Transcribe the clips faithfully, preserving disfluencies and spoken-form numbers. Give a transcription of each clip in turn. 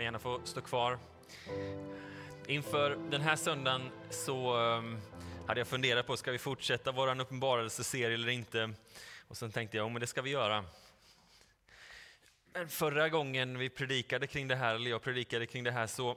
gärna få stå kvar. Inför den här söndagen så um, hade jag funderat på, ska vi fortsätta vår uppenbarelseserie eller inte? Och sen tänkte jag, ja men det ska vi göra. Men förra gången vi predikade kring det här, eller jag predikade kring det här, så,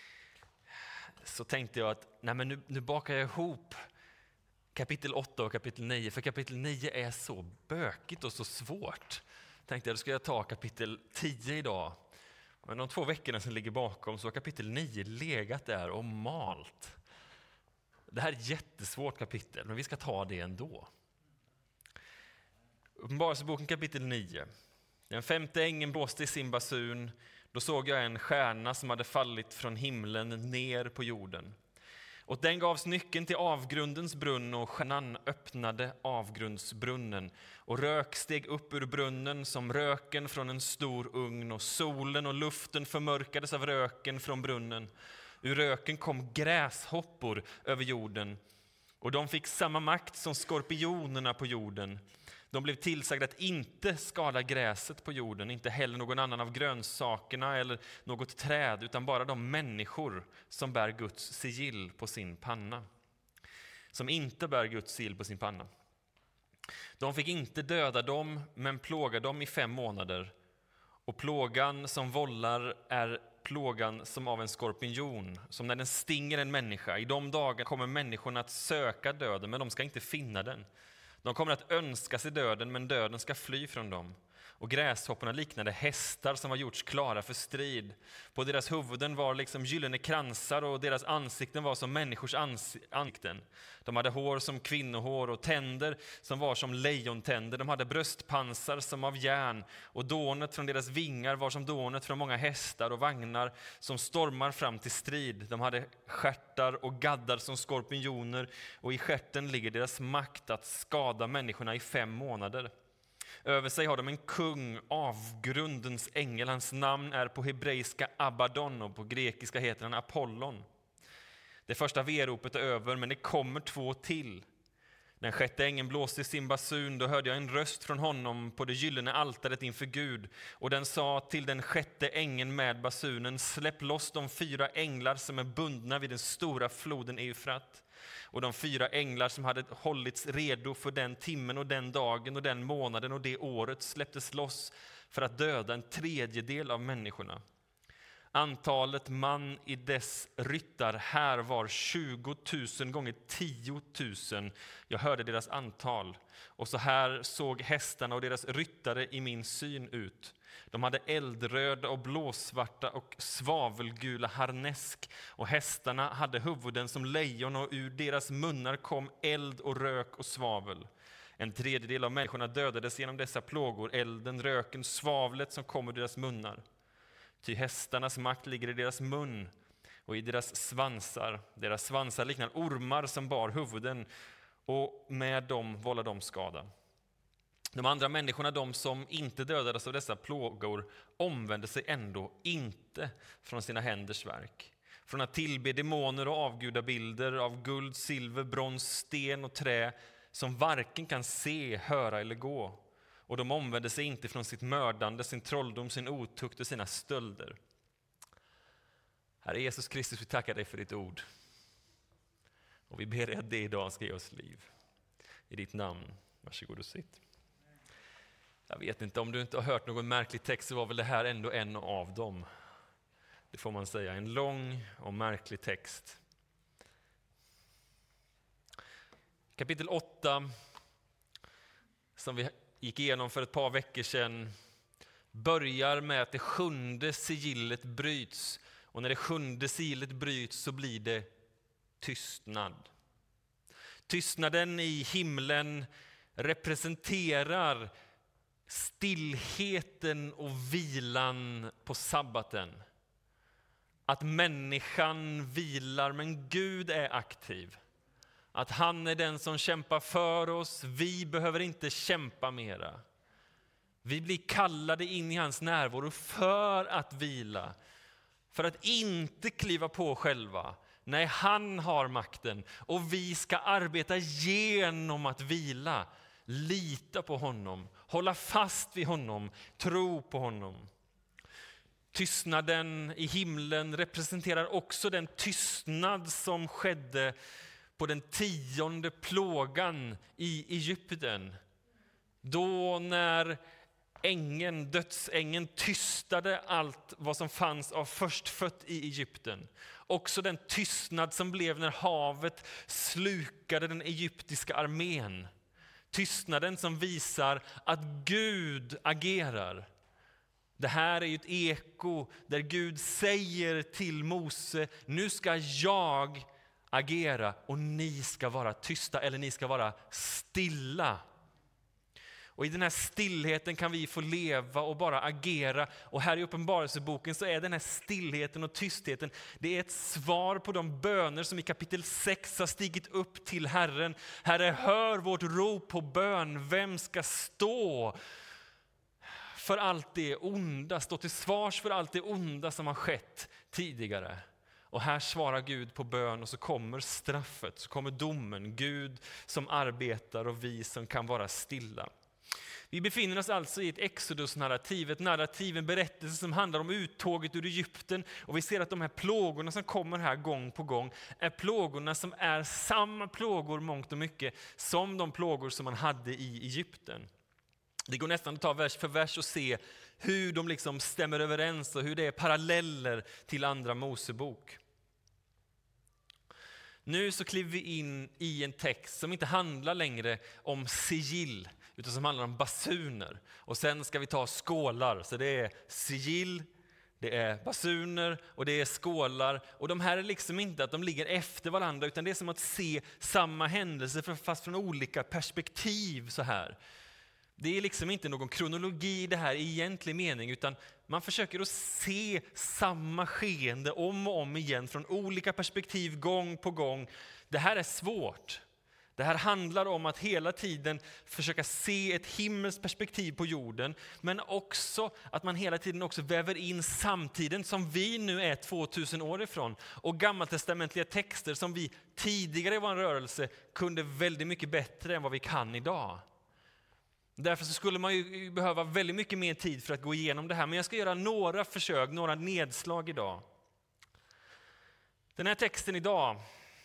så tänkte jag att nej men nu, nu bakar jag ihop kapitel åtta och kapitel nio. För kapitel nio är så bökigt och så svårt. Tänkte jag, då ska jag ta kapitel tio idag. Men de två veckorna som ligger bakom så har kapitel nio legat där och malt. Det här är ett jättesvårt kapitel, men vi ska ta det ändå. Uppenbarelseboken kapitel nio. Den femte ängeln blåste i sin basun. Då såg jag en stjärna som hade fallit från himlen ner på jorden. Och den gavs nyckeln till avgrundens brunn, och stjärnan öppnade avgrundsbrunnen. Och rök steg upp ur brunnen som röken från en stor ugn, och solen och luften förmörkades av röken från brunnen. Ur röken kom gräshoppor över jorden, och de fick samma makt som skorpionerna på jorden. De blev tillsagda att inte skada gräset på jorden, inte heller någon annan av grönsakerna eller något träd, utan bara de människor som bär Guds sigill på sin panna. Som inte bär Guds sigill på sin panna. De fick inte döda dem, men plåga dem i fem månader. Och plågan som vållar är plågan som av en skorpion, som när den stinger en människa. I de dagar kommer människorna att söka döden, men de ska inte finna den. De kommer att önska sig döden, men döden ska fly från dem. Och gräshopporna liknade hästar som var gjorts klara för strid. På deras huvuden var liksom gyllene kransar, och deras ansikten var som människors ansikten. De hade hår som kvinnohår och tänder som var som lejontänder. De hade bröstpansar som av järn, och dånet från deras vingar var som dånet från många hästar och vagnar som stormar fram till strid. De hade stjärtar och gaddar som skorpioner, och i stjärten ligger deras makt att skada människorna i fem månader. Över sig har de en kung, avgrundens ängel. Hans namn är på hebreiska Abaddon, och på grekiska heter han Apollon. Det första veropet är över, men det kommer två till. Den sjätte ängeln blåste i sin basun. Då hörde jag en röst från honom på det gyllene altaret inför Gud. Och den sa till den sjätte ängeln med basunen: släpp loss de fyra änglar som är bundna vid den stora floden Eufrat. Och de fyra änglar som hade hållits redo för den timmen och den dagen och den månaden och det året släpptes loss för att döda en tredjedel av människorna. Antalet man i dess ryttar här var tjugo tusen gånger tio tusen. Jag hörde deras antal. Och så här såg hästarna och deras ryttare i min syn ut. De hade eldröda och blåsvarta och svavelgula harnesk. Och hästarna hade huvuden som lejon, och ur deras munnar kom eld och rök och svavel. En tredjedel av människorna dödades genom dessa plågor, elden, röken, svavlet som kom ur deras munnar. Ty hästarnas makt ligger i deras mun och i deras svansar. Deras svansar liknar ormar som bar huvuden, och med dem vållar de skada. De andra människorna, de som inte dödades av dessa plågor, omvände sig ändå inte från sina händers verk. Från att tillbe demoner och avgudabilder av guld, silver, brons, sten och trä som varken kan se, höra eller gå. Och de omvände sig inte från sitt mördande, sin trolldom, sin otukt och sina stölder. Herre Jesus Kristus, vi tackar dig för ditt ord. Och vi ber dig att det idag ska ge oss liv. I ditt namn, varsågod och sitt. Jag vet inte, om du inte har hört någon märklig text så var väl det här ändå en av dem. Det får man säga, en lång och märklig text. Kapitel åtta, som vi gick igenom för ett par veckor sedan, börjar med att det sjunde sigillet bryts. Och när det sjunde sigillet bryts så blir det tystnad. Tystnaden i himlen representerar stillheten och vilan på sabbaten. Att människan vilar, men Gud är aktiv. Att han är den som kämpar för oss. Vi behöver inte kämpa mera. Vi blir kallade in i hans närvaro för att vila. För att inte kliva på själva. Nej, han har makten. Och vi ska arbeta genom att vila. Lita på honom. Hålla fast vid honom. Tro på honom. Tystnaden i himlen representerar också den tystnad som skedde på den tionde plågan i Egypten. Då när ängeln, dödsängeln tystade allt vad som fanns av förstfött i Egypten. Också den tystnad som blev när havet slukade den egyptiska armén. Tystnaden som visar att Gud agerar. Det här är ju ett eko där Gud säger till Mose, nu ska jag agera och ni ska vara tysta eller ni ska vara stilla. Och i den här stillheten kan vi få leva och bara agera. Och här i Uppenbarelseboken så är den här stillheten och tystheten, det är ett svar på de böner som i kapitel sex har stigit upp till Herren. Herre, hör vårt rop på bön, vem ska stå för allt det onda, stå till svars för allt det onda som har skett tidigare. Och här svarar Gud på bön och så kommer straffet, så kommer domen. Gud som arbetar och vi som kan vara stilla. Vi befinner oss alltså i ett Exodus-narrativ, ett narrativ, en berättelse som handlar om uttåget ur Egypten. Och vi ser att de här plågorna som kommer här gång på gång är plågorna som är samma plågor mångt och mycket som de plågor som man hade i Egypten. Det går nästan att ta vers för vers och se hur de liksom stämmer överens och hur det är paralleller till andra Mosebok. Nu så kliver vi in i en text som inte handlar längre om sigill utan som handlar om basuner. Och sen ska vi ta skålar. Så det är sigill, det är basuner och det är skålar. Och de här är liksom inte att de ligger efter varandra utan det är som att se samma händelse fast från olika perspektiv så här. Det är liksom inte någon kronologi i det här i egentlig mening utan man försöker att se samma skeende om och om igen från olika perspektiv gång på gång. Det här är svårt. Det här handlar om att hela tiden försöka se ett himmelskt perspektiv på jorden men också att man hela tiden också väver in samtiden som vi nu är tvåtusen år ifrån och gammaltestamentliga texter som vi tidigare i vår rörelse kunde väldigt mycket bättre än vad vi kan idag. Därför så skulle man ju behöva väldigt mycket mer tid för att gå igenom det här. Men jag ska göra några försök, några nedslag idag. Den här texten idag,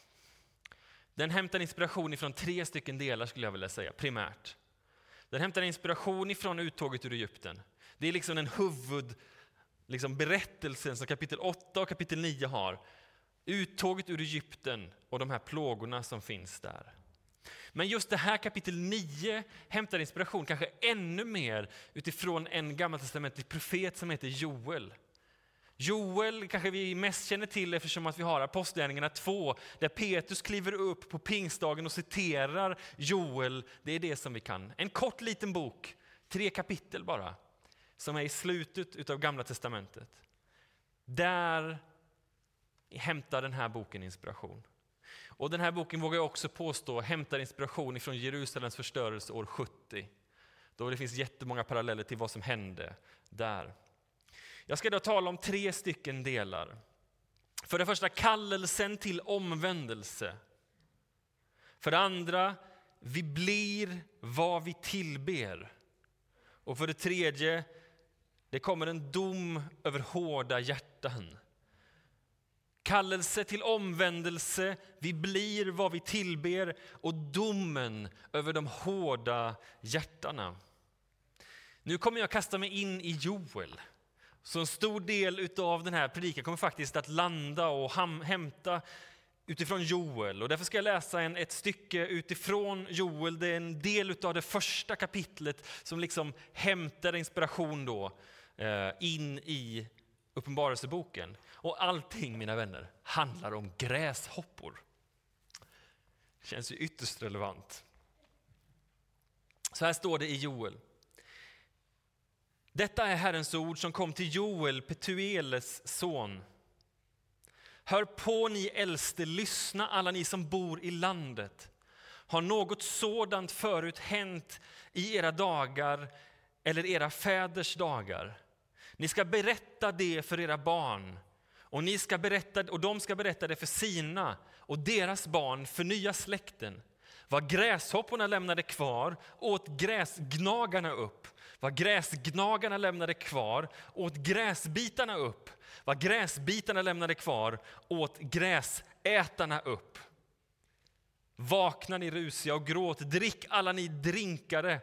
den hämtar inspiration ifrån tre stycken delar skulle jag vilja säga, primärt. Den hämtar inspiration ifrån uttåget ur Egypten. Det är liksom en huvud, liksom berättelsen som kapitel åtta och kapitel nio har. Uttåget ur Egypten och de här plågorna som finns där. Men just det här kapitel nio hämtar inspiration kanske ännu mer utifrån en gammaltestamentlig profet som heter Joel. Joel kanske vi mest känner till eftersom att vi har Apostlagärningarna två där Petrus kliver upp på pingstdagen och citerar Joel. Det är det som vi kan. En kort liten bok, tre kapitel bara, som är i slutet av Gamla testamentet. Där hämtar den här boken inspiration. Och den här boken vågar jag också påstå hämtar inspiration från Jerusalems förstörelse år sjuttio. Då det finns jättemånga paralleller till vad som hände där. Jag ska då tala om tre stycken delar. För det första kallelsen till omvändelse. För det andra, vi blir vad vi tillber. Och för det tredje, det kommer en dom över hårda hjärtan. Kallelse till omvändelse, vi blir vad vi tillber och domen över de hårda hjärtarna. Nu kommer jag kasta mig in i Joel. Så en stor del av den här predikan kommer faktiskt att landa och ham- hämta utifrån Joel. Och därför ska jag läsa en, ett stycke utifrån Joel. Det är en del av det första kapitlet som liksom hämtar inspiration då, eh, in i Uppenbarelseboken. Och allting, mina vänner, handlar om gräshoppor. Det känns ju ytterst relevant. Så här står det i Joel. Detta är Herrens ord som kom till Joel, Petueles son. Hör på ni äldste, lyssna alla ni som bor i landet. Har något sådant förut hänt i era dagar eller era fäders dagar? Ni ska berätta det för era barn och, ni ska berätta, och de ska berätta det för sina och deras barn för nya släkten. Vad gräshopporna lämnade kvar åt gräsgnagarna upp, Vad gräsgnagarna lämnade kvar åt gräsbitarna upp. Vad gräsbitarna lämnade kvar åt gräsätarna upp. Vakna ni rusiga och gråt, drick alla ni drinkare.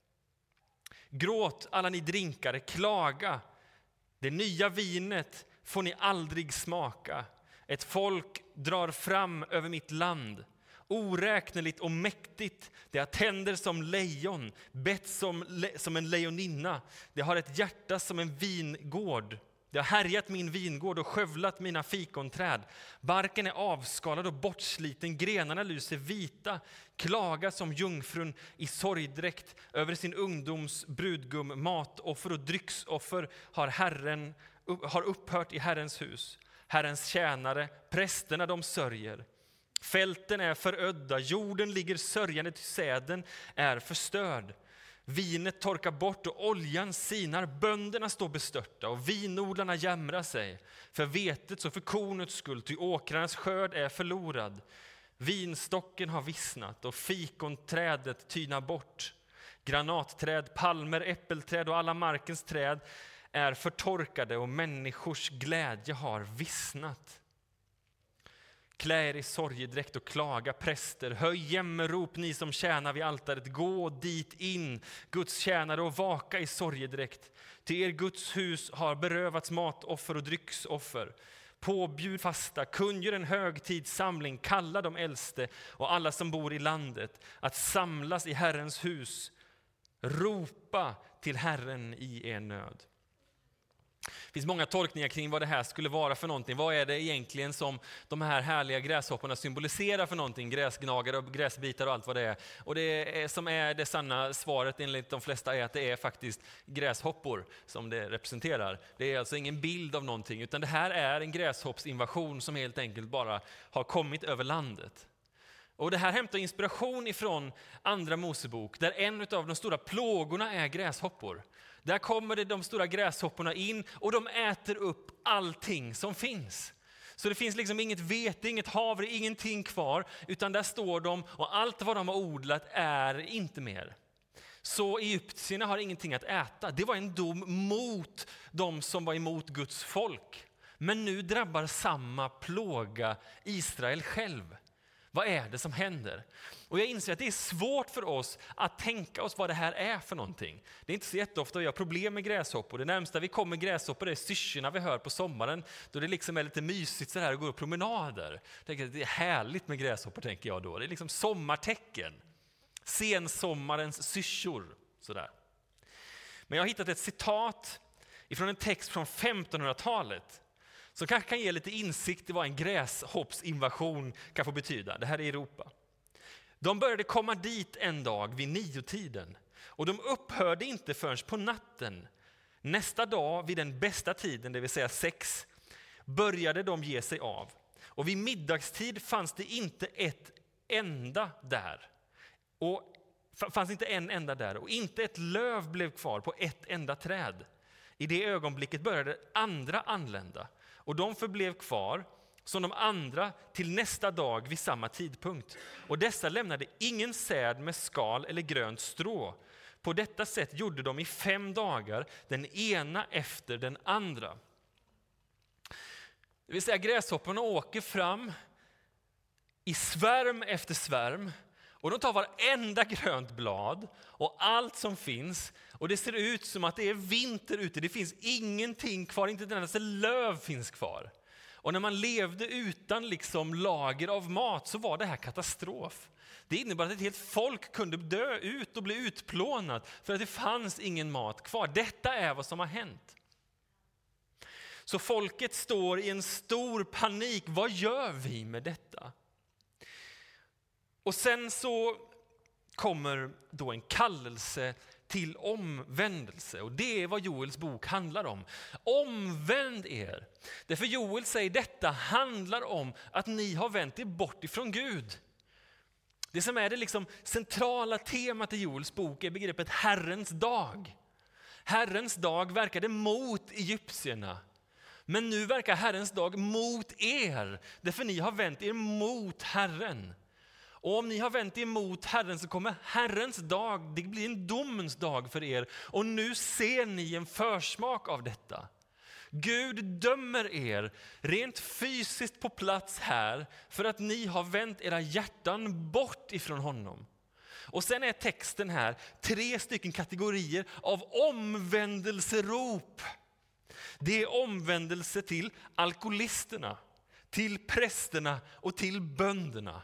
Gråt alla ni drinkare, klaga. Det nya vinet får ni aldrig smaka. Ett folk drar fram över mitt land. Oräkneligt och mäktigt. Det har tänder som lejon, bett som, le, som en lejoninna. Det har ett hjärta som en vingård. Det har härjat min vingård och skövlat mina fikonträd. Barken är avskalad och bortsliten, grenarna lyser vita. Klaga som jungfrun i sorgdräkt över sin ungdoms brudgum. Matoffer och drycksoffer har, Herren, har upphört i Herrens hus. Herrens tjänare, prästerna de sörjer. Fälten är förödda, jorden ligger sörjande till säden är förstörd. Vinet torkar bort och oljan sinar, bönderna står bestörta och vinodlarna jämrar sig. För vetets och för kornets skull, ty åkrarnas skörd är förlorad. Vinstocken har vissnat och fikonträdet tynar bort. Granatträd, palmer, äppelträd och alla markens träd är förtorkade och människors glädje har vissnat. Klä er i sorgedräkt och klaga, präster. Höj jämmerop, ni som tjänar vid altaret. Gå dit in, Guds tjänare, och vaka i sorgedräkt. Till er Guds hus har berövats matoffer och drycksoffer. Påbjud fasta, kungör en högtidssamling, kalla de äldste och alla som bor i landet att samlas i Herrens hus. Ropa till Herren i er nöd. Det finns många tolkningar kring vad det här skulle vara för någonting. Vad är det egentligen som de här härliga gräshopporna symboliserar för någonting? Gräsgnagare och gräsbitar och allt vad det är. Och det är, som är det sanna svaret enligt de flesta är att det är faktiskt gräshoppor som det representerar. Det är alltså ingen bild av någonting, utan det här är en gräshoppsinvasion som helt enkelt bara har kommit över landet. Och det här hämtar inspiration ifrån Andra Mosebok, där en av de stora plågorna är gräshoppor. Där kommer det de stora gräshopporna in och de äter upp allting som finns. Så det finns liksom inget vete, inget havre, ingenting kvar, utan där står de och allt vad de har odlat är inte mer. Så egyptierna har ingenting att äta. Det var en dom mot de som var emot Guds folk. Men nu drabbar samma plåga Israel själv. Vad är det som händer? Och jag inser att det är svårt för oss att tänka oss vad det här är för någonting. Det är inte så jätteofta vi har problem med gräshoppor. Det närmsta vi kommer gräshoppor är syrsorna vi hör på sommaren. Då det liksom är lite mysigt så här och går promenader. Det är härligt med gräshoppor, tänker jag då. Det är liksom sommartecken. Sensommarens syrsor. Sådär. Men jag har hittat ett citat ifrån en text från femtonhundratalet. som kanske kan ge lite insikt i vad en gräshoppsinvasion kan få betyda. Det här är Europa. De började komma dit en dag vid niotiden och de upphörde inte förrän på natten. Nästa dag vid den bästa tiden, det vill säga sex, började de ge sig av. Och vid middagstid fanns det inte ett enda där. Och fanns inte en enda där och inte ett löv blev kvar på ett enda träd. I det ögonblicket började andra anlända och de förblev kvar som de andra till nästa dag vid samma tidpunkt. Och dessa lämnade ingen säd med skal eller grönt strå. På detta sätt gjorde de i fem dagar, den ena efter den andra. Det vill säga gräshopporna åker fram i svärm efter svärm. Och de tar varenda grönt blad och allt som finns. Och det ser ut som att det är vinter ute. Det finns ingenting kvar, inte ett enda löv finns kvar. Och när man levde utan liksom lager av mat så var det här katastrof. Det innebar att ett helt folk kunde dö ut och bli utplånat för att det fanns ingen mat kvar. Detta är vad som har hänt. Så folket står i en stor panik. Vad gör vi med detta? Och sen så kommer då en kallelse till omvändelse. Och det är vad Joels bok handlar om. Omvänd er. Därför Joel säger detta handlar om att ni har vänt er bort ifrån Gud. Det som är det liksom centrala temat i Joels bok är begreppet Herrens dag. Herrens dag verkade mot egyptierna. Men nu verkar Herrens dag mot er. Därför ni har vänt er mot Herren. Och om ni har vänt emot Herren så kommer Herrens dag, det blir en domens dag för er. Och nu ser ni en försmak av detta. Gud dömer er rent fysiskt på plats här för att ni har vänt era hjärtan bort ifrån honom. Och sen är texten här tre stycken kategorier av omvändelserop. Det är omvändelse till alkoholisterna, till prästerna och till bönderna.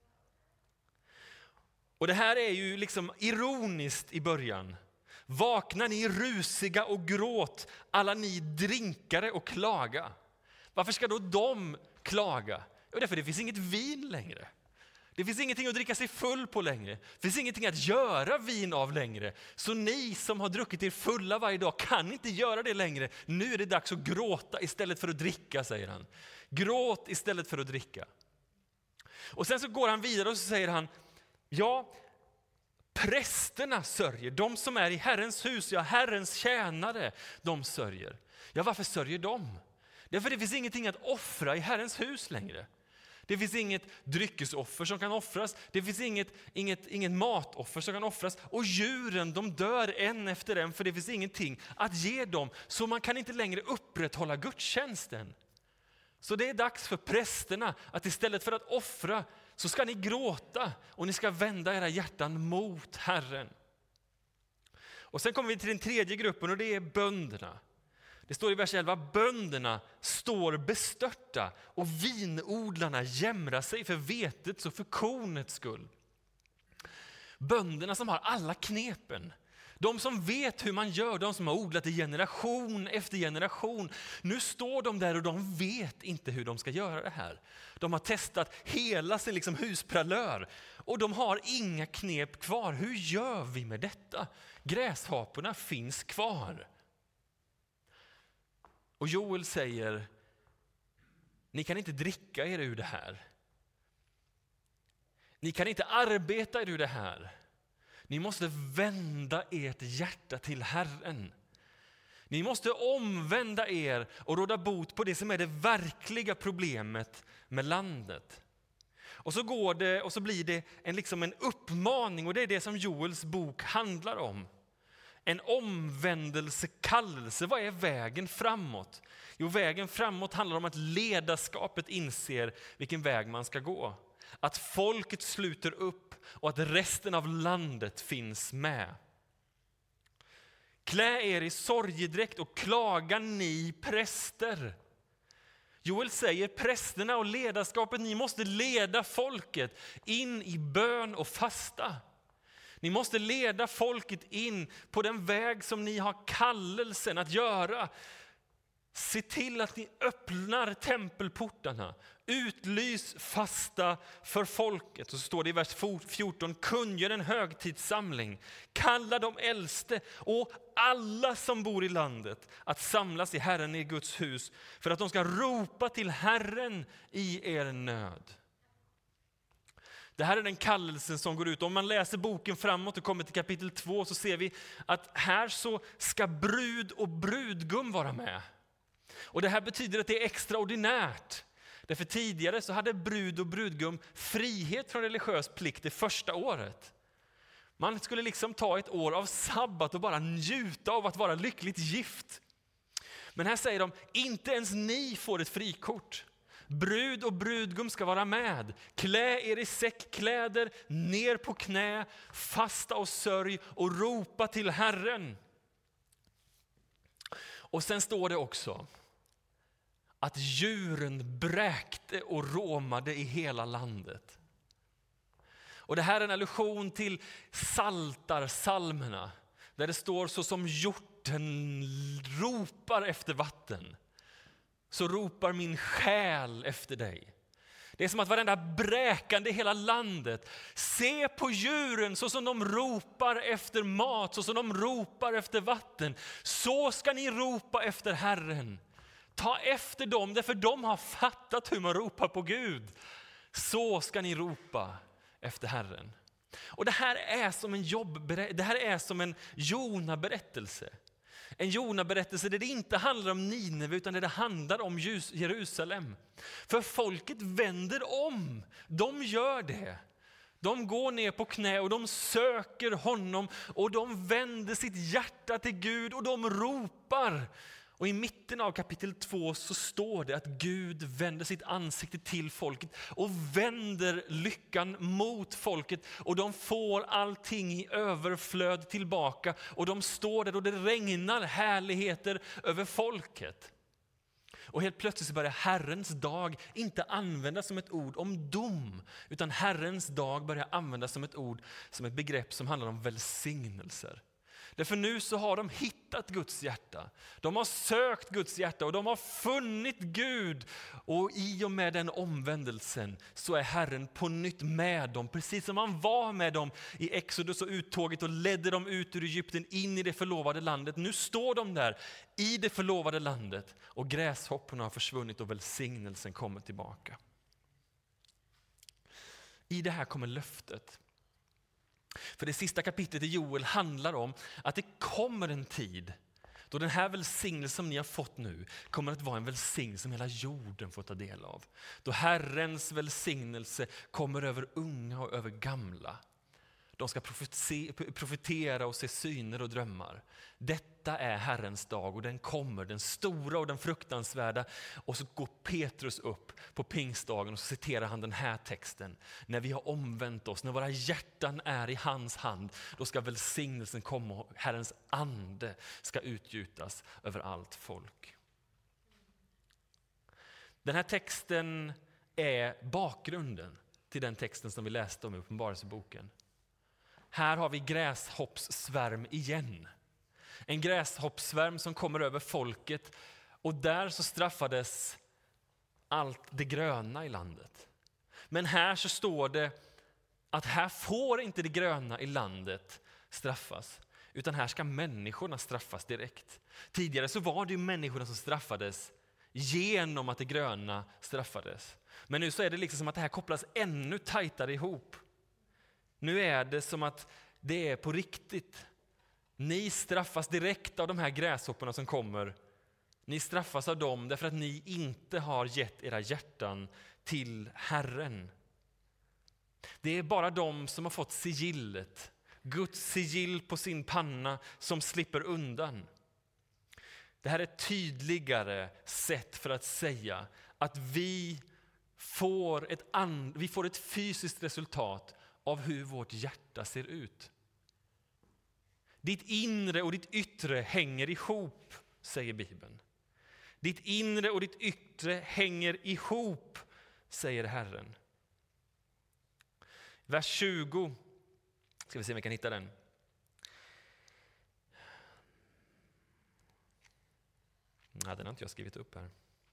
Och det här är ju liksom ironiskt i början. Vakna ni rusiga och gråt, alla ni drinkare och klaga. Varför ska då de klaga? Jo, därför det finns inget vin längre. Det finns ingenting att dricka sig full på längre. Det finns ingenting att göra vin av längre. Så ni som har druckit er fulla varje dag kan inte göra det längre. Nu är det dags att gråta istället för att dricka, säger han. Gråt istället för att dricka. Och sen så går han vidare och så säger han, ja, prästerna sörjer. De som är i Herrens hus, ja, Herrens tjänare, de sörjer. Ja, varför sörjer de? Därför det finns ingenting att offra i Herrens hus längre. Det finns inget dryckesoffer som kan offras. Det finns inget, inget, inget matoffer som kan offras. Och djuren, de dör en efter en, för det finns ingenting att ge dem. Så man kan inte längre upprätthålla gudstjänsten. Så det är dags för prästerna att istället för att offra så ska ni gråta och ni ska vända era hjärtan mot Herren. Och sen kommer vi till den tredje gruppen och det är bönderna. Det står i vers elva, bönderna står bestörta och vinodlarna jämrar sig för vetets och för kornets skull. Bönderna som har alla knepen. De som vet hur man gör, de som har odlat i generation efter generation. Nu står de där och de vet inte hur de ska göra det här. De har testat hela sin liksom huspralör och de har inga knep kvar. Hur gör vi med detta? Gräshaporna finns kvar. Och Joel säger, ni kan inte dricka er ur det här. Ni kan inte arbeta er ur det här. Ni måste vända ert hjärta till Herren. Ni måste omvända er och råda bot på det som är det verkliga problemet med landet. Och så går det och så blir det en, liksom en uppmaning, och det är det som Joels bok handlar om. En omvändelsekallelse. Vad är vägen framåt? Jo, vägen framåt handlar om att ledarskapet inser vilken väg man ska gå. Att folket sluter upp och att resten av landet finns med. Klä er i sorgedräkt och klaga ni präster. Joel säger, prästerna och ledarskapet, ni måste leda folket in i bön och fasta. Ni måste leda folket in på den väg som ni har kallelsen att göra. Se till att ni öppnar tempelportarna. Utlys fasta för folket. Och så står det i vers fjorton, kungör en högtidssamling. Kalla de äldste och alla som bor i landet att samlas i Herren i Guds hus. För att de ska ropa till Herren i er nöd. Det här är den kallelsen som går ut. Om man läser boken framåt och kommer till kapitel två så ser vi att här så ska brud och brudgum vara med. Och det här betyder att det är extraordinärt. Därför tidigare så hade brud och brudgum frihet från religiös plikt det första året. Man skulle liksom ta ett år av sabbat och bara njuta av att vara lyckligt gift. Men här säger de, inte ens ni får ett frikort. Brud och brudgum ska vara med. Klä er i säckkläder, ner på knä, fasta och sörj och ropa till Herren. Och sen står det också att djuren bräkte och råmade i hela landet. Och det här är en allusion till Saltarsalmerna, där det står så som hjorten ropar efter vatten, så ropar min själ efter dig. Det är som att varenda bräkande i hela landet, se på djuren så som de ropar efter mat, så som de ropar efter vatten. Så ska ni ropa efter Herren. Ta efter dem, därför de har fattat hur man ropar på Gud. Så ska ni ropa efter Herren. Och det här är som en jobb, det här är som en Jona-berättelse. En Jona-berättelse där det inte handlar om Nineve utan där det handlar om Jerusalem. För folket vänder om. De gör det. De går ner på knä och de söker honom och de vänder sitt hjärta till Gud och de ropar. Och i mitten av kapitel två så står det att Gud vänder sitt ansikte till folket och vänder lyckan mot folket. Och de får allting i överflöd tillbaka och de står där och det regnar härligheter över folket. Och helt plötsligt så börjar Herrens dag inte användas som ett ord om dom, utan Herrens dag börjar användas som ett ord, som ett begrepp som handlar om välsignelser. Därför nu så har de hittat Guds hjärta. De har sökt Guds hjärta och de har funnit Gud. Och i och med den omvändelsen så är Herren på nytt med dem. Precis som han var med dem i Exodus och uttåget och ledde dem ut ur Egypten in i det förlovade landet. Nu står de där i det förlovade landet och gräshopporna har försvunnit och välsignelsen kommer tillbaka. I det här kommer löftet. För det sista kapitlet i Joel handlar om att det kommer en tid då den här välsignelsen som ni har fått nu kommer att vara en välsignelse som hela jorden får ta del av. Då Herrens välsignelse kommer över unga och över gamla. De ska profetera och se syner och drömmar. Detta är Herrens dag och den kommer, den stora och den fruktansvärda. Och så går Petrus upp på pingstdagen och så citerar han den här texten. När vi har omvänt oss, när våra hjärtan är i hans hand, då ska välsignelsen komma och Herrens ande ska utgjutas över allt folk. Den här texten är bakgrunden till den texten som vi läste om i Uppenbarelseboken. Här har vi gräshoppssvärm igen. En gräshoppssvärm som kommer över folket och där så straffades allt det gröna i landet. Men här så står det att här får inte det gröna i landet straffas, utan här ska människorna straffas direkt. Tidigare så var det ju människorna som straffades genom att det gröna straffades. Men nu så är det liksom som att det här kopplas ännu tajtare ihop. Nu är det som att det är på riktigt. Ni straffas direkt av de här gräshopporna som kommer. Ni straffas av dem därför att ni inte har gett era hjärtan till Herren. Det är bara de som har fått sigillet, Guds sigill på sin panna, som slipper undan. Det här är ett tydligare sätt för att säga att vi får ett, and, vi får ett fysiskt resultat av hur vårt hjärta ser ut. Ditt inre och ditt yttre hänger ihop, säger Bibeln. Ditt inre och ditt yttre hänger ihop, säger Herren. Vers tjugo, ska vi se om vi kan hitta den. Nej, den har inte jag skrivit upp här.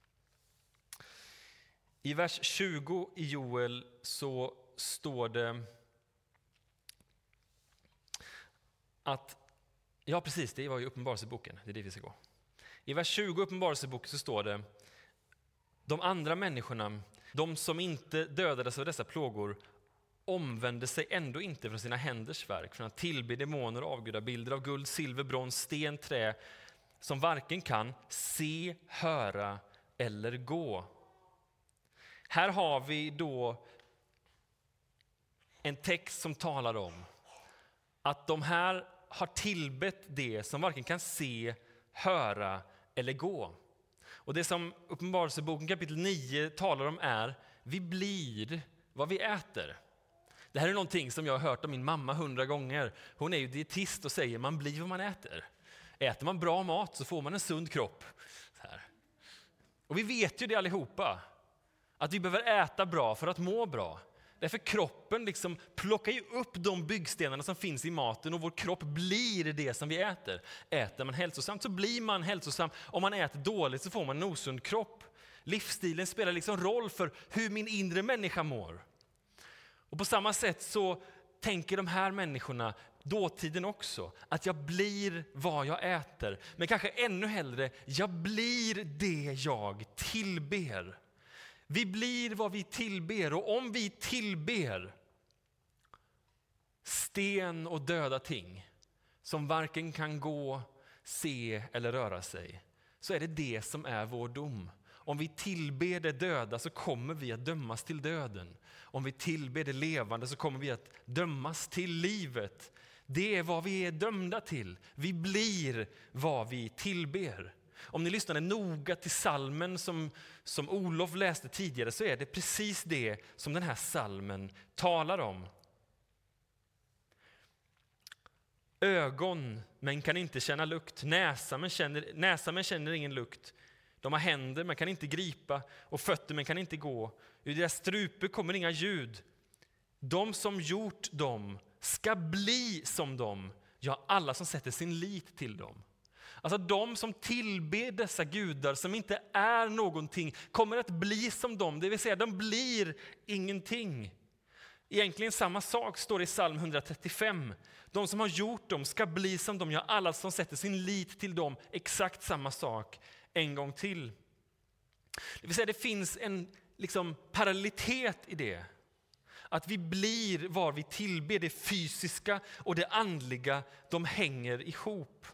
I vers tjugo i Joel så står det att, ja precis, det var ju Uppenbarelseboken, det är det vi ska gå. I vers tjugo i Uppenbarelseboken så står det: de andra människorna, de som inte dödades av dessa plågor, omvände sig ändå inte från sina händers verk, från att tillbe demoner och avgudar, bilder av guld, silver, brons, sten, trä, som varken kan se, höra eller gå. Här har vi då en text som talar om att de här har tillbett det som varken kan se, höra eller gå. Och det som Uppenbarelseboken kapitel nio talar om är: vi blir vad vi äter. Det här är någonting som jag har hört av min mamma hundra gånger. Hon är ju dietist och säger man blir vad man äter. Äter man bra mat så får man en sund kropp. Så här. Och vi vet ju det allihopa. Att vi behöver äta bra för att må bra. Därför kroppen liksom plockar ju upp de byggstenarna som finns i maten och vår kropp blir det som vi äter. Äter man hälsosamt så blir man hälsosam. Om man äter dåligt så får man en osund kropp. Livsstilen spelar liksom roll för hur min inre människa mår. Och på samma sätt så tänker de här människorna, dåtiden också, att jag blir vad jag äter. Men kanske ännu hellre, jag blir det jag tillber. Vi blir vad vi tillber, och om vi tillber sten och döda ting som varken kan gå, se eller röra sig, så är det det som är vår dom. Om vi tillber det döda så kommer vi att dömas till döden. Om vi tillber det levande så kommer vi att dömas till livet. Det är vad vi är dömda till. Vi blir vad vi tillber. Om ni lyssnade noga till salmen som, som Olof läste tidigare så är det precis det som den här salmen talar om. Ögon men kan inte känna lukt. Näsa men känner, näsa men känner ingen lukt. De har händer men kan inte gripa och fötter men kan inte gå. Ur deras strupe kommer inga ljud. De som gjort dem ska bli som dem. Ja, alla som sätter sin lit till dem. Alltså de som tillber dessa gudar som inte är någonting kommer att bli som dem. Det vill säga de blir ingenting. Egentligen samma sak står i psalm hundratrettiofem. De som har gjort dem ska bli som dem. Ja, alla som sätter sin lit till dem. Exakt samma sak en gång till. Det vill säga det finns en liksom parallellitet i det. Att vi blir vad vi tillber. Det fysiska och det andliga, de hänger ihop.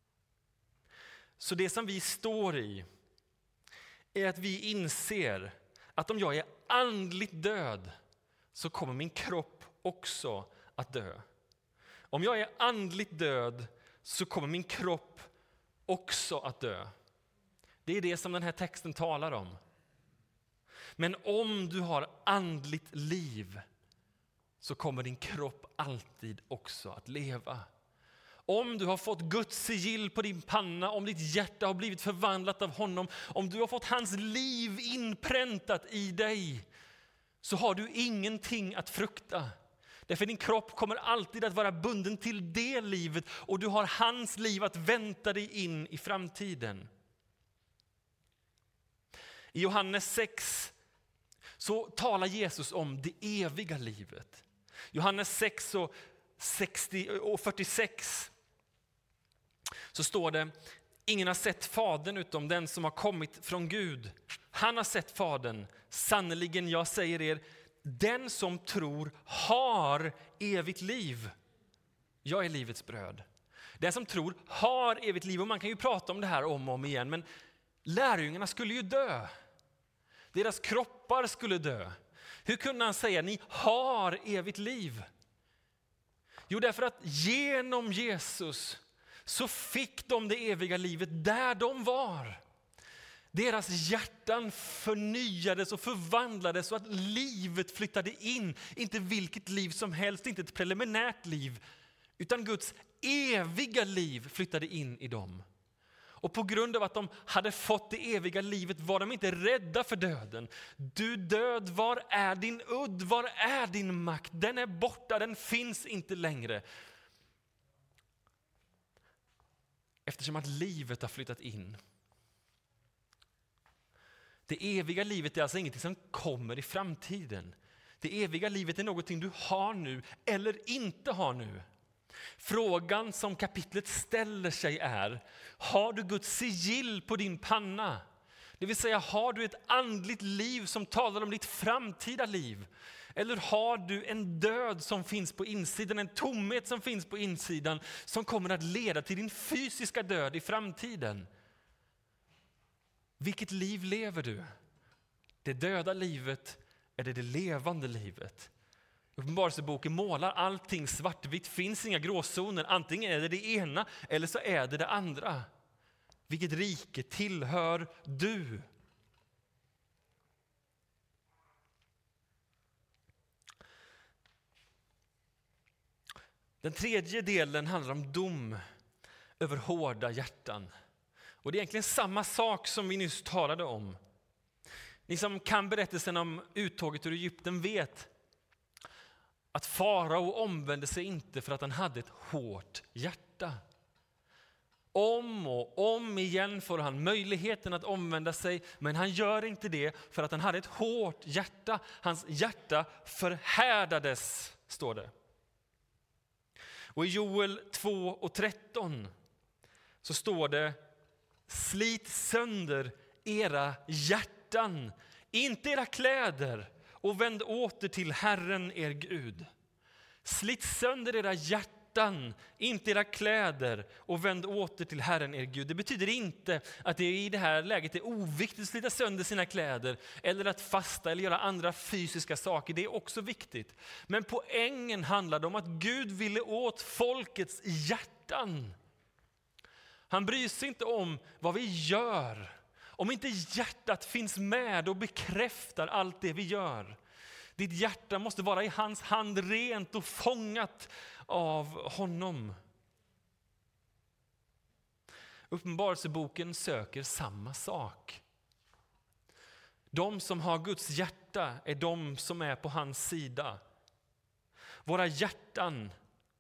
Så det som vi står i är att vi inser att om jag är andligt död så kommer min kropp också att dö. Om jag är andligt död så kommer min kropp också att dö. Det är det som den här texten talar om. Men om du har andligt liv så kommer din kropp alltid också att leva. Om du har fått Guds sigill på din panna, om ditt hjärta har blivit förvandlat av honom, om du har fått hans liv inpräntat i dig, så har du ingenting att frukta. Därför din kropp kommer alltid att vara bunden till det livet och du har hans liv att vänta dig in i framtiden. I Johannes sex så talar Jesus om det eviga livet. Johannes sex och, sextio och fyrtiosex så står det: ingen har sett Fadern utom den som har kommit från Gud. Han har sett Fadern. Sannoliken, jag säger er, den som tror har evigt liv. Jag är livets bröd. Den som tror har evigt liv. Och man kan ju prata om det här om och om igen. Men lärjungarna skulle ju dö. Deras kroppar skulle dö. Hur kunde han säga ni har evigt liv? Jo, därför att genom Jesus så fick de det eviga livet där de var. Deras hjärtan förnyades och förvandlades så att livet flyttade in. Inte vilket liv som helst, inte ett preliminärt liv. Utan Guds eviga liv flyttade in i dem. Och på grund av att de hade fått det eviga livet var de inte rädda för döden. Du död, var är din udd? Var är din makt? Den är borta, den finns inte längre. Eftersom att livet har flyttat in. Det eviga livet är alltså ingenting som kommer i framtiden. Det eviga livet är någonting du har nu eller inte har nu. Frågan som kapitlet ställer sig är: har du Guds sigill på din panna? Det vill säga, har du ett andligt liv som talar om ditt framtida liv? Eller har du en död som finns på insidan, en tomhet som finns på insidan som kommer att leda till din fysiska död i framtiden? Vilket liv lever du? Det döda livet eller det levande livet? Uppenbarelseboken målar allting svartvitt, finns inga gråzoner. Antingen är det det ena eller så är det det andra. Vilket rike tillhör du? Den tredje delen handlar om dom över hårda hjärtan. Och det är egentligen samma sak som vi nyss talade om. Ni som kan berättelsen om uttåget ur Egypten vet att farao omvände sig inte för att han hade ett hårt hjärta. Om och om igen får han möjligheten att omvända sig, men han gör inte det för att han hade ett hårt hjärta. Hans hjärta förhärdades, står det. Och i Joel två och tretton så står det: slit sönder era hjärtan, inte era kläder, och vänd åter till Herren er Gud. Slit sönder era hjärtan hjärtan, inte era kläder, och vänd åter till Herren er Gud. Det betyder inte att det i det här läget är oviktigt att slita sönder sina kläder eller att fasta eller göra andra fysiska saker. Det är också viktigt. Men poängen handlade om att Gud ville åt folkets hjärtan. Han bryr sig inte om vad vi gör. Om inte hjärtat finns med och bekräftar allt det vi gör. Ditt hjärta måste vara i hans hand rent och fångat av honom. Uppenbarelseboken söker samma sak. De som har Guds hjärta är de som är på hans sida. Våra hjärtan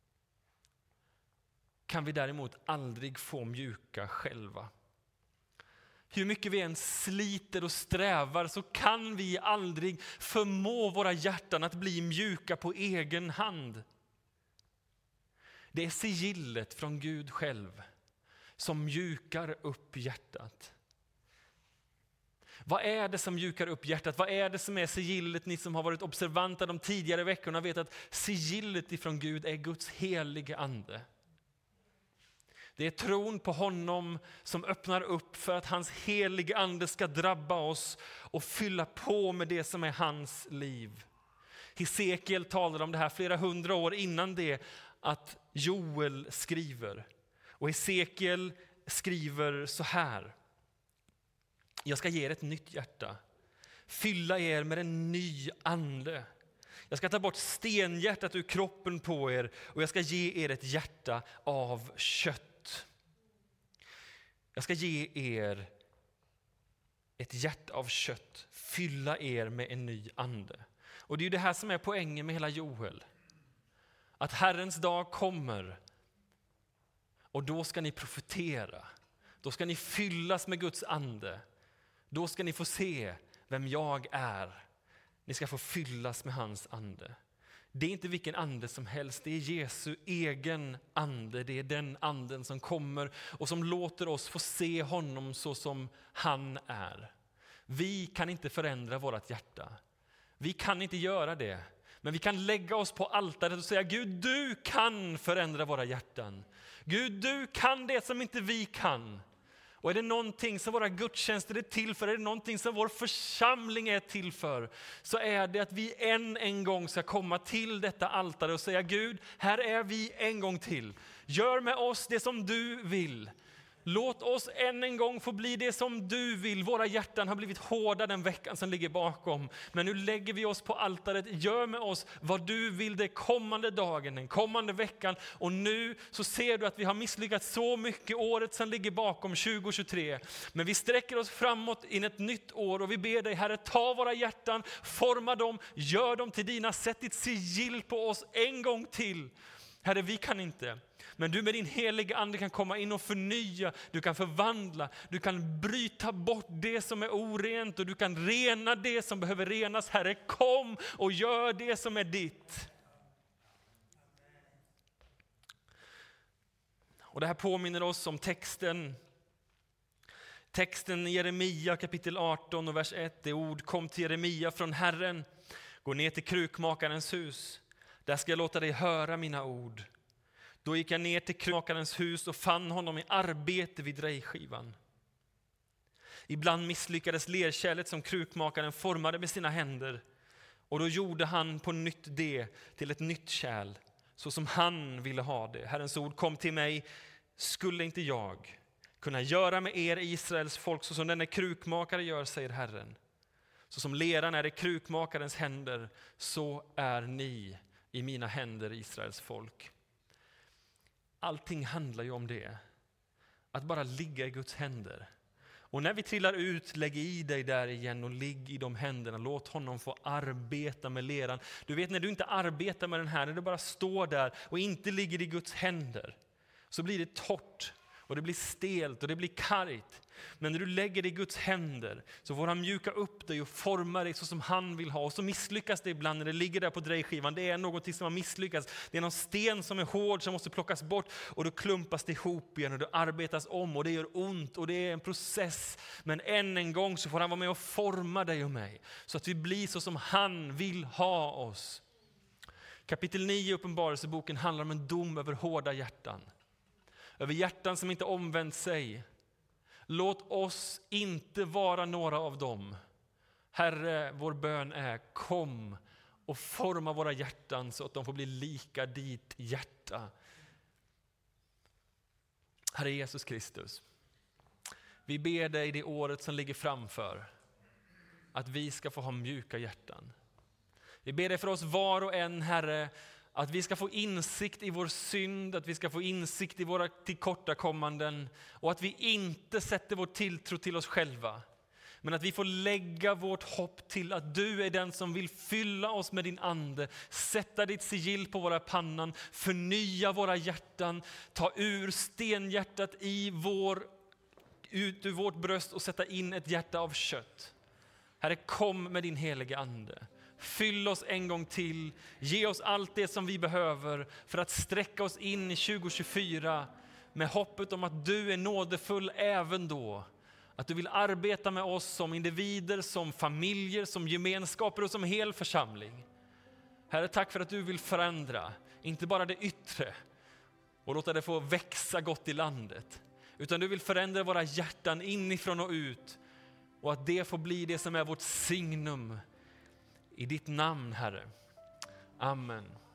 kan vi däremot aldrig få mjuka själva. Hur mycket vi än sliter och strävar så kan vi aldrig förmå våra hjärtan att bli mjuka på egen hand. Det är sigillet från Gud själv som mjukar upp hjärtat. Vad är det som mjukar upp hjärtat? Vad är det som är sigillet? Ni som har varit observanta de tidigare veckorna vet att sigillet ifrån Gud är Guds helige ande. Det är tron på honom som öppnar upp för att hans helige ande ska drabba oss och fylla på med det som är hans liv. Hesekiel talade om det här flera hundra år innan det att Joel skriver. Och Hesekiel skriver så här: jag ska ge er ett nytt hjärta, fylla er med en ny ande. Jag ska ta bort stenhjärtat ur kroppen på er och jag ska ge er ett hjärta av kött. Jag ska ge er ett hjärta av kött, fylla er med en ny ande. Och det är ju det här som är poängen med hela Joel. Att Herrens dag kommer och då ska ni profetera. Då ska ni fyllas med Guds ande. Då ska ni få se vem jag är. Ni ska få fyllas med hans ande. Det är inte vilken ande som helst, det är Jesu egen ande. Det är den anden som kommer och som låter oss få se honom så som han är. Vi kan inte förändra vårt hjärta. Vi kan inte göra det. Men vi kan lägga oss på altaret och säga: Gud, du kan förändra våra hjärtan. Gud, du kan det som inte vi kan. Och är det någonting som våra gudstjänster är till för, är det någonting som vår församling är till för, så är det att vi än en gång ska komma till detta altare och säga: Gud, här är vi en gång till. Gör med oss det som du vill. Låt oss än en gång få bli det som du vill. Våra hjärtan har blivit hårda den veckan som ligger bakom. Men nu lägger vi oss på altaret. Gör med oss vad du vill den kommande dagen, den kommande veckan. Och nu så ser du att vi har misslyckats så mycket året som ligger bakom tjugo tjugotre. Men vi sträcker oss framåt in ett nytt år och vi ber dig, Herre, ta våra hjärtan, forma dem, gör dem till dina, sätt ditt sigill på oss en gång till. Herre, vi kan inte. Men du med din heliga ande kan komma in och förnya, du kan förvandla, du kan bryta bort det som är orent och du kan rena det som behöver renas. Herre, kom och gör det som är ditt. Och det här påminner oss om texten. Texten i Jeremia kapitel arton och vers ett. Det ord kom till Jeremia från Herren. Gå ner till krukmakarens hus. Där ska jag låta dig höra mina ord. Då gick jag ner till krukmakarens hus och fann honom i arbete vid drejskivan. Ibland misslyckades lerkärlet som krukmakaren formade med sina händer. Och då gjorde han på nytt det till ett nytt kärl, så som han ville ha det. Herrens ord kom till mig: skulle inte jag kunna göra med er Israels folk så som denne krukmakare gör, säger Herren. Så som leran är i krukmakarens händer, så är ni i mina händer, Israels folk. Allting handlar ju om det. Att bara ligga i Guds händer. Och när vi trillar ut, lägg i dig där igen och ligg i de händerna. Låt honom få arbeta med leran. Du vet, när du inte arbetar med den här, när du bara står där och inte ligger i Guds händer, så blir det torrt. Och det blir stelt och det blir kargt. Men när du lägger det i Guds händer så får han mjuka upp dig och forma dig så som han vill ha. Och så misslyckas det ibland när det ligger där på drejskivan. Det är något som har misslyckats. Det är någon sten som är hård som måste plockas bort. Och då klumpas det ihop igen och det arbetas om. Och det gör ont och det är en process. Men än en gång så får han vara med och forma dig och mig. Så att vi blir så som han vill ha oss. Kapitel nio i Uppenbarelseboken handlar om en dom över hårda hjärtan. Över hjärtan som inte omvänt sig. Låt oss inte vara några av dem. Herre, vår bön är, kom och forma våra hjärtan så att de får bli lika ditt hjärta. Herre Jesus Kristus, vi ber dig i det året som ligger framför att vi ska få ha mjuka hjärtan. Vi ber dig för oss var och en, Herre, att vi ska få insikt i vår synd, att vi ska få insikt i våra tillkortakommanden och att vi inte sätter vår tilltro till oss själva. Men att vi får lägga vårt hopp till att du är den som vill fylla oss med din ande, sätta ditt sigill på våra pannan, förnya våra hjärtan, ta ur stenhjärtat i vår, ut ur vårt bröst och sätta in ett hjärta av kött. Herre, kom med din heliga ande. Fyll oss en gång till, ge oss allt det som vi behöver för att sträcka oss in i tjugo tjugofyra med hoppet om att du är nådefull även då. Att du vill arbeta med oss som individer, som familjer, som gemenskaper och som hel församling. Herre, tack för att du vill förändra, inte bara det yttre och låta det få växa gott i landet. Utan du vill förändra våra hjärtan inifrån och ut och att det får bli det som är vårt signum. I ditt namn, Herre. Amen.